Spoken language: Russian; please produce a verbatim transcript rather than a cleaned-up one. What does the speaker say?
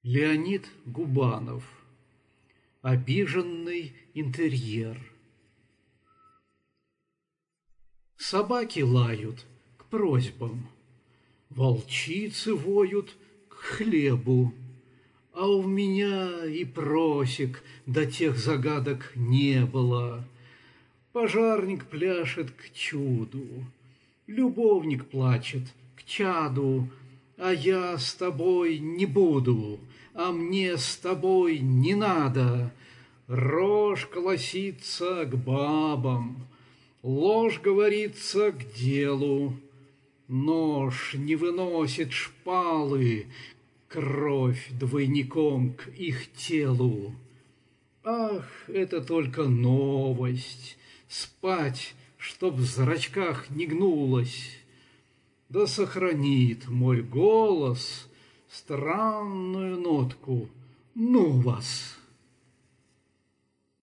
Леонид Губанов. Обиженный интерьер. Собаки лают к просьбам, волчицы воют к хлебу, а у меня и просек до тех загадок не было. Пожарник пляшет к чуду, любовник плачет к чаду, а я с тобой не буду, а мне с тобой не надо. Рожь колосится к бабам, ложь говорится к делу, нож не выносит шпалы, кровь двойником к их телу. Ах, это только новость, спать, чтоб в зрачках не гнулось. Да сохранит мой голос странную нотку. Ну вас!